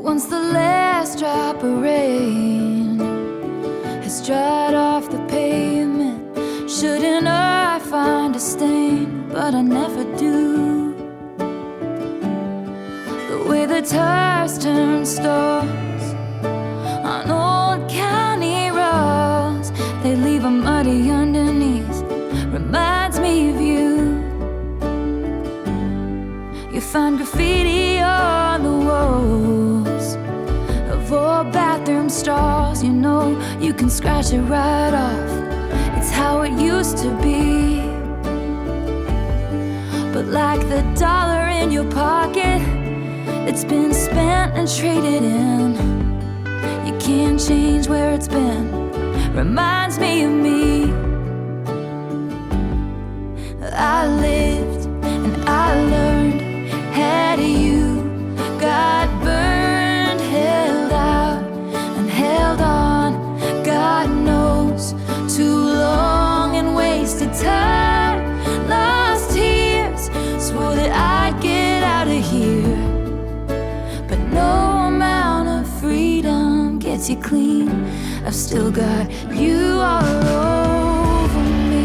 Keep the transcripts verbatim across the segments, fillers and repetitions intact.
Once the last drop of rain has dried off the pavement, shouldn't I find a stain? But I never do. The way the tires turn stars on old county roads, they leave a muddy underneath, reminds me of you. You find graffiti on the walls of old bathroom stalls. You know you can scratch it right off, it's how it used to be. But like the dollar in your pocket, it's been spent and traded in. You can't change where it's been, reminds me of me. I lived and I learned, had you got burned, held out and held on, God knows, too long and wasted time, lost tears, swore that I'd get out of here. But no amount of freedom gets you clean, I've still got you all over me.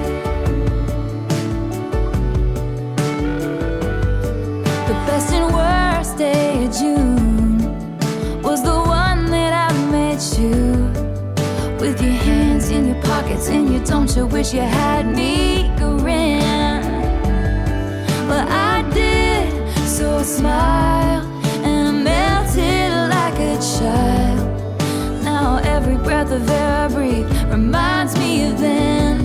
The best and worst day of June was the one that I met you, with your hands in your pockets and you don't you wish you had me grin. Well, I did, so I smiled and I melted like a child. Now every breath of air I breathe reminds me of then.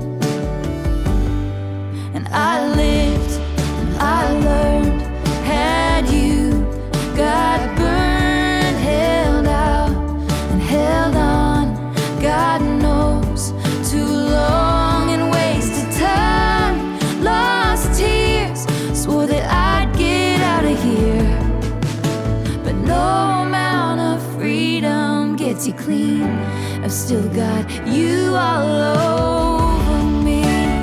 And I lived and I learned, had you got burned, held out and held on, God knows, too long and wasted time, lost tears, swore that I'd get out of here. But no amount of freedom gets you clean, I've still got you all over me.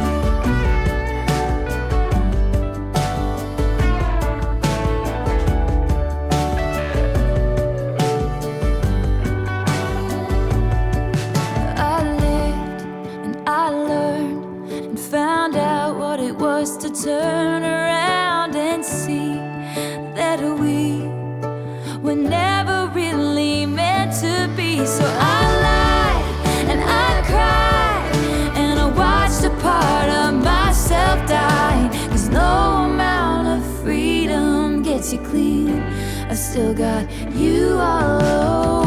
I lived and I learned and found out what it was to turn around and see that we were never really meant to be. So I lied and I cried and I watched a part of myself die. Cause no amount of freedom gets you clean, I've still got you all over.